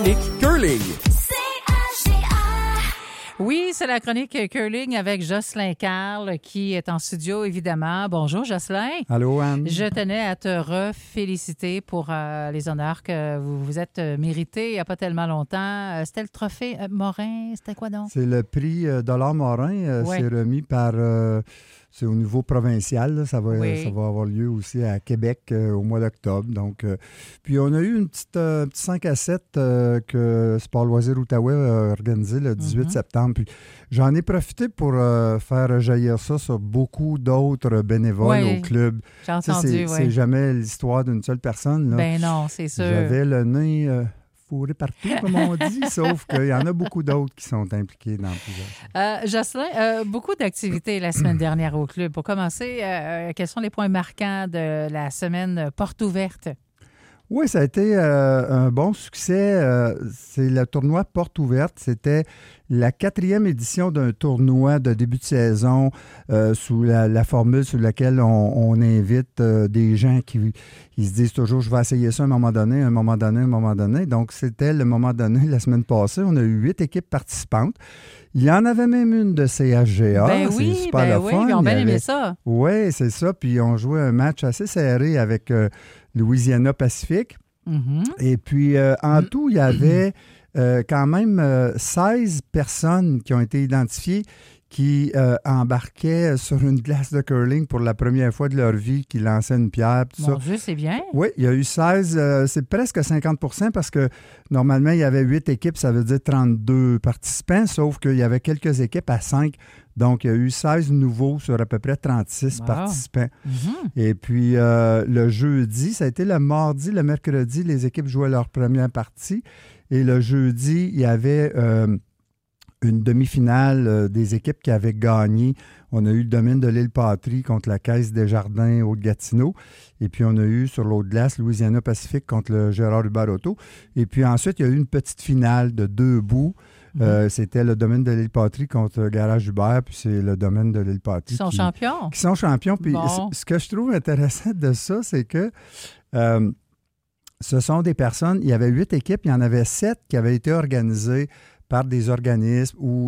chronique curling. Oui, c'est la chronique curling avec Jocelyn Carle qui est en studio, évidemment. Bonjour, Jocelyn. Allô, Anne. Je tenais à te reféliciter pour les honneurs que vous vous êtes mérités il n'y a pas tellement longtemps. C'était le trophée Morin, c'était quoi donc? C'est le prix Dollar Morin. Ouais. C'est remis par... c'est au niveau provincial. Là. Ça va avoir lieu aussi à Québec au mois d'octobre. Donc, puis on a eu une petite 5 à 7 que Sport Loisirs Outaouais a organisé le 18 septembre. Puis j'en ai profité pour faire jaillir ça sur beaucoup d'autres bénévoles au club. J'ai entendu, c'est jamais l'histoire d'une seule personne. Là. Ben non, c'est sûr. J'avais le nez... fourré partout, comme on dit, sauf qu'il y en a beaucoup d'autres qui sont impliqués dans plusieurs. Jocelyn, beaucoup d'activités la semaine dernière au club. Pour commencer, quels sont les points marquants de la semaine porte ouverte? Oui, ça a été un bon succès. C'est le tournoi Porte ouverte. C'était la 4e édition d'un tournoi de début de saison sous la formule sur laquelle on invite des gens qui se disent toujours « je vais essayer ça à un moment donné, un moment donné, un moment donné ». Donc, c'était le moment donné la semaine passée. On a eu 8 équipes participantes. Il y en avait même une de CHGA. Ben oui, c'est super le fun. Ils ont bien aimé ça. Oui, c'est ça. Puis, on jouait un match assez serré avec Louisiana Pacifique. Mm-hmm. Et puis, en tout, il y avait quand même 16 personnes qui ont été identifiées qui embarquaient sur une glace de curling pour la première fois de leur vie, qui lançaient une pierre. Tout Mon ça. Dieu, c'est bien. Oui, il y a eu 16, c'est presque 50% parce que normalement, il y avait 8 équipes, ça veut dire 32 participants, sauf qu'il y avait quelques équipes à 5. Donc, il y a eu 16 nouveaux sur à peu près 36 participants. Mm-hmm. Et puis, le jeudi, ça a été le mardi, le mercredi, les équipes jouaient leur première partie. Et le jeudi, il y avait une demi-finale des équipes qui avaient gagné. On a eu le domaine de l'île Patrie contre la Caisse des Jardins Haute-Gatineau. Et puis, on a eu sur l'autre glace Louisiana Pacifique contre le Gérard Hubert-Auto. Et puis ensuite, il y a eu une petite finale de 2 bouts. C'était le domaine de l'île Patrie contre Garage Hubert, puis c'est le domaine de l'île Patrie. Ils sont champions. Qui sont champions. Puis bon. Ce que je trouve intéressant de ça, c'est que ce sont des personnes, il y avait 8 équipes, il y en avait 7 qui avaient été organisées par des organismes ou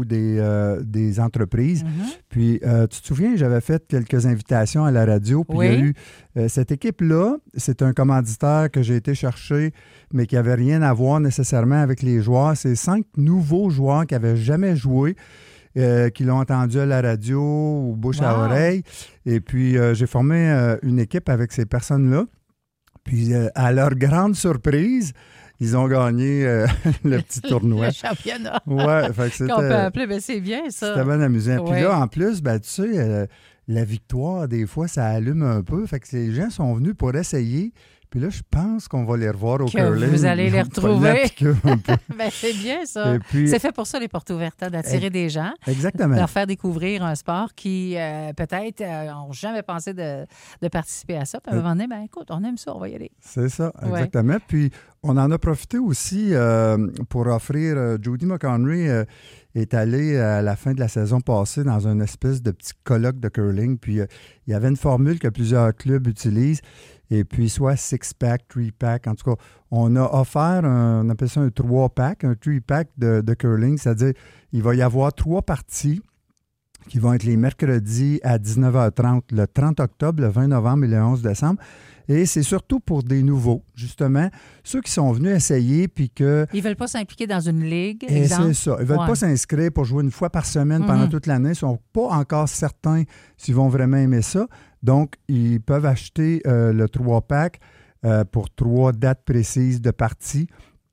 des entreprises. Mm-hmm. Puis, tu te souviens, j'avais fait quelques invitations à la radio. Puis, il y a eu cette équipe-là, c'est un commanditaire que j'ai été chercher, mais qui n'avait rien à voir nécessairement avec les joueurs. C'est 5 nouveaux joueurs qui n'avaient jamais joué, qui l'ont entendu à la radio ou bouche à oreille. Et puis, j'ai formé une équipe avec ces personnes-là. Puis, à leur grande surprise, ils ont gagné le petit tournoi. Le championnat. Ouais, fait que c'était... Qu'on peut appeler, mais c'est bien ça. C'était bien amusant. Ouais. Puis là, en plus, ben, tu sais, la victoire, des fois, ça allume un peu. Fait que les gens sont venus pour essayer. Puis là, je pense qu'on va les revoir au curling. Vous allez les retrouver. Ben, c'est bien ça. Puis, c'est fait pour ça, les portes ouvertes, hein, d'attirer des gens. Exactement. Leur faire découvrir un sport qui, peut-être, n'ont jamais pensé de participer à ça. Puis à un moment donné, ben écoute, on aime ça, on va y aller. C'est ça, exactement. Ouais. Puis on en a profité aussi pour offrir, Judy McHenry est allée à la fin de la saison passée dans une espèce de petit colloque de curling. Puis il y avait une formule que plusieurs clubs utilisent. Et puis, soit 6-pack, 3-pack. En tout cas, on a offert, on appelle ça un 3-pack, un 3-pack de curling. C'est-à-dire, il va y avoir 3 parties qui vont être les mercredis à 19h30, le 30 octobre, le 20 novembre et le 11 décembre. Et c'est surtout pour des nouveaux, justement, ceux qui sont venus essayer puis que... Ils ne veulent pas s'impliquer dans une ligue, et exemple. c'est ça. Ils ne veulent pas s'inscrire pour jouer une fois par semaine pendant toute l'année. Ils ne sont pas encore certains s'ils vont vraiment aimer ça. Donc, ils peuvent acheter le 3-pack pour 3 dates précises de parties.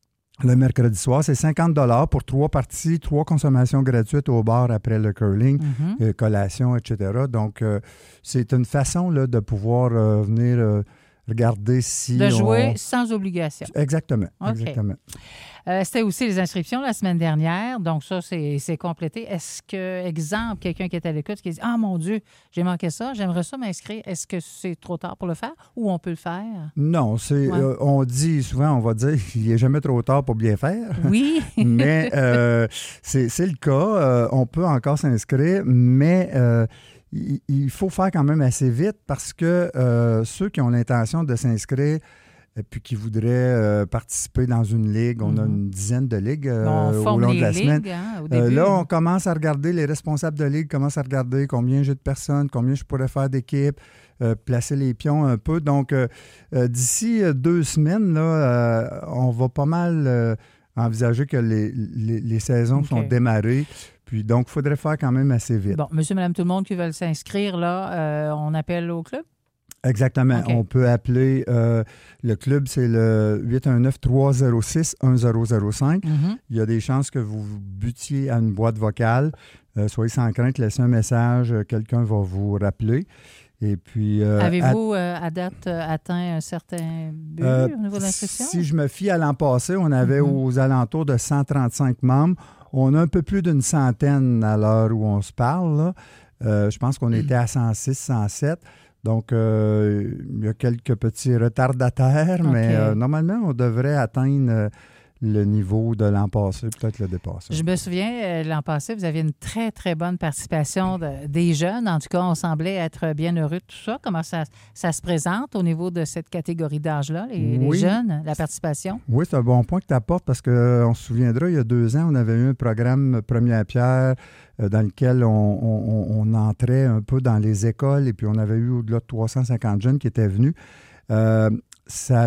Le mercredi soir, c'est 50 $ pour 3 parties, 3 consommations gratuites au bar après le curling, collation, etc. Donc, c'est une façon là, de pouvoir venir regarder si de jouer sans obligation. Exactement, okay. Exactement. C'était aussi les inscriptions la semaine dernière, donc ça, c'est complété. Est-ce que, exemple, quelqu'un qui est à l'écoute qui dit « Ah, mon Dieu, j'ai manqué ça, j'aimerais ça m'inscrire. » Est-ce que c'est trop tard pour le faire ou on peut le faire? Non, on dit souvent, on va dire, il n'est jamais trop tard pour bien faire. Oui. Mais c'est le cas. On peut encore s'inscrire, mais... il faut faire quand même assez vite parce que ceux qui ont l'intention de s'inscrire et puis qui voudraient participer dans une ligue. On a une dizaine de ligues au long de la semaine. Au début. Là, on commence à regarder, les responsables de ligue commencent à regarder combien j'ai de personnes, combien je pourrais faire d'équipe, placer les pions un peu. Donc, d'ici 2 semaines, là, on va pas mal envisager que les saisons sont démarrées. Puis donc, il faudrait faire quand même assez vite. Bon, monsieur, madame, tout le monde qui veulent s'inscrire, là, on appelle au club? Exactement. Okay. On peut appeler le club, c'est le 819-306-1005. Il y a des chances que vous butiez à une boîte vocale. Soyez sans crainte, laissez un message, quelqu'un va vous rappeler. Et puis, avez-vous, à date, atteint un certain but au niveau de l'inscription? Si je me fie à l'an passé, on avait aux alentours de 135 membres. On a un peu plus d'une centaine à l'heure où on se parle. Là. Je pense qu'on était à 106, 107. Donc, il y a quelques petits retardataires, mais normalement, on devrait atteindre le niveau de l'an passé, peut-être le dépasser. Je me souviens, l'an passé, vous aviez une très, très bonne participation des jeunes. En tout cas, on semblait être bien heureux de tout ça. Comment ça se présente au niveau de cette catégorie d'âge-là, les jeunes, la participation? Oui, c'est un bon point que tu apportes parce qu'on se souviendra, il y a 2 ans, on avait eu un programme Première Pierre dans lequel on entrait un peu dans les écoles et puis on avait eu au-delà de 350 jeunes qui étaient venus. Ça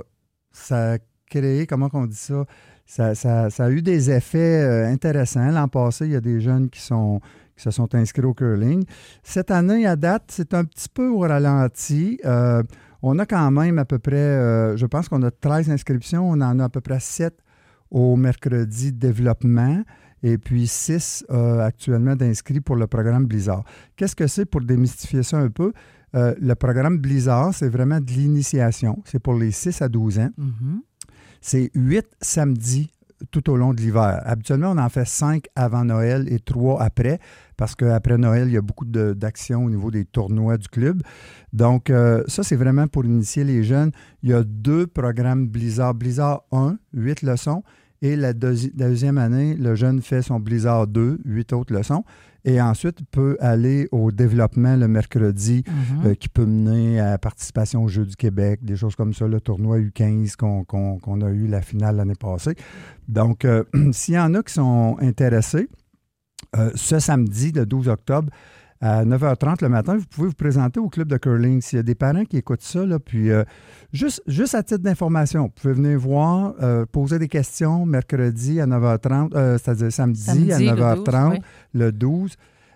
a créé, comment on dit ça? Ça a eu des effets intéressants. L'an passé, il y a des jeunes qui se sont inscrits au curling. Cette année, à date, c'est un petit peu au ralenti. On a quand même à peu près, je pense qu'on a 13 inscriptions. On en a à peu près 7 au mercredi développement et puis 6 actuellement d'inscrits pour le programme Blizzard. Qu'est-ce que c'est pour démystifier ça un peu? Le programme Blizzard, c'est vraiment de l'initiation. C'est pour les 6 à 12 ans. C'est 8 samedis tout au long de l'hiver. Habituellement, on en fait 5 avant Noël et 3 après, parce qu'après Noël, il y a beaucoup d'actions au niveau des tournois du club. Donc, ça, c'est vraiment pour initier les jeunes. Il y a 2 programmes Blizzard. Blizzard 1, 8 leçons, et la deuxième année, le jeune fait son Blizzard 2, 8 autres leçons. Et ensuite, il peut aller au développement le mercredi qui peut mener à la participation aux Jeux du Québec, des choses comme ça, le tournoi U15 qu'on a eu la finale l'année passée. Donc, s'il y en a qui sont intéressés, ce samedi, le 12 octobre, à 9h30 le matin, vous pouvez vous présenter au club de curling. S'il y a des parents qui écoutent ça, là, puis juste à titre d'information, vous pouvez venir voir, poser des questions mercredi à 9h30, c'est-à-dire samedi à 9h30, le 12.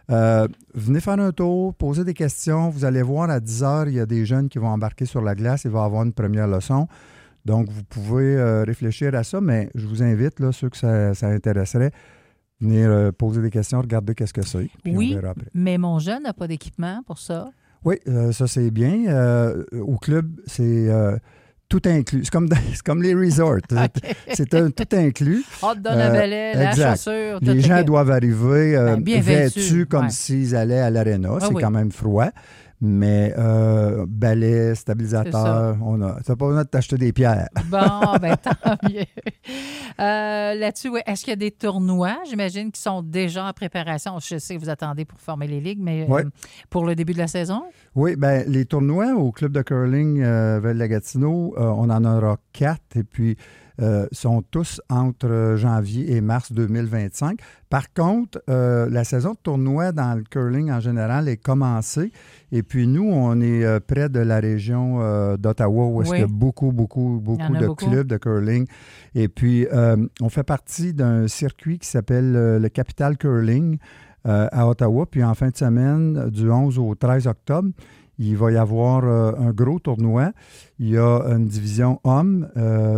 Venez faire un tour, poser des questions. Vous allez voir, à 10h, il y a des jeunes qui vont embarquer sur la glace. Il va y avoir une première leçon. Donc, vous pouvez réfléchir à ça, mais je vous invite, là, ceux que ça intéresserait, venir poser des questions, regarder qu'est-ce que c'est. Oui, on verra après. Mais mon jeune n'a pas d'équipement pour ça. Oui, ça c'est bien. Au club, c'est tout inclus. C'est comme les resorts. Okay. C'est tout inclus. On te donne un balai, la chaussure. Les gens doivent arriver vêtus comme s'ils allaient à l'aréna. C'est quand même froid. Mais balai, stabilisateur, t'as pas besoin de t'acheter des pierres. Bon, bien, tant mieux. Là-dessus, est-ce qu'il y a des tournois, j'imagine, qui sont déjà en préparation? Je sais que vous attendez pour former les ligues, mais pour le début de la saison? Oui, bien, les tournois au club de curling Val-la-Gatineau, on en aura 4 et puis sont tous entre janvier et mars 2025. Par contre, la saison de tournoi dans le curling en général est commencée. Et puis nous, on est près de la région d'Ottawa où est-ce qu'il y a beaucoup de clubs de curling. Et puis, on fait partie d'un circuit qui s'appelle le Capital Curling à Ottawa. Puis en fin de semaine, du 11 au 13 octobre, il va y avoir un gros tournoi. Il y a une division hommes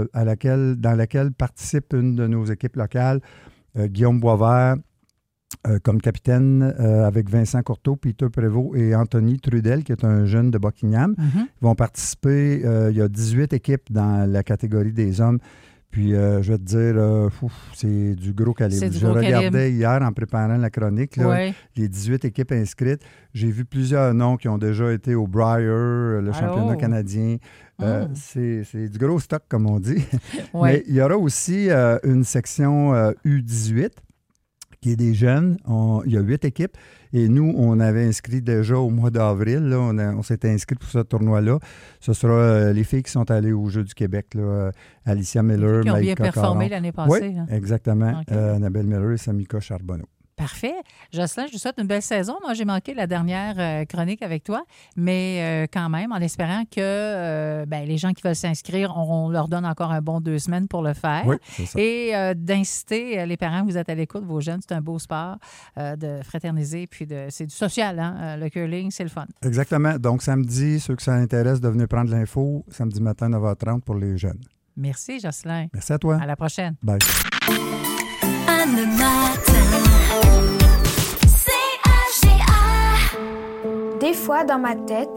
dans laquelle participe une de nos équipes locales, Guillaume Boisvert, comme capitaine, avec Vincent Courteau, Peter Prévost et Anthony Trudel, qui est un jeune de Buckingham. Ils vont participer. Il y a 18 équipes dans la catégorie des hommes. Puis, je vais te dire, c'est du gros calibre. Je regardais hier en préparant la chronique, là, les 18 équipes inscrites. J'ai vu plusieurs noms qui ont déjà été au Brier, le championnat canadien. C'est du gros stock, comme on dit. Mais il y aura aussi une section U18 qui qui est des jeunes. Il y a 8 équipes. Et nous, on avait inscrit déjà au mois d'avril. Là, on s'était inscrit pour ce tournoi-là. Ce sera les filles qui sont allées aux Jeux du Québec. Là, Alicia Miller, qui ont bien Maïka performé Caron. l'année passée. Oui, là. exactement. Okay. Annabelle Miller et Samika Charbonneau. Parfait. Jocelyn, je vous souhaite une belle saison. Moi, j'ai manqué la dernière chronique avec toi, mais quand même, en espérant que les gens qui veulent s'inscrire, on leur donne encore un bon 2 semaines pour le faire. Oui, c'est ça. Et d'inciter les parents, vous êtes à l'écoute, vos jeunes, c'est un beau sport de fraterniser, puis c'est du social, hein? Le curling, c'est le fun. Exactement. Donc, samedi, ceux que ça intéresse de venir prendre l'info, samedi matin, 9h30 pour les jeunes. Merci, Jocelyn. Merci à toi. À la prochaine. Bye. Anne matin. C-A-G-A. Des fois, dans ma tête,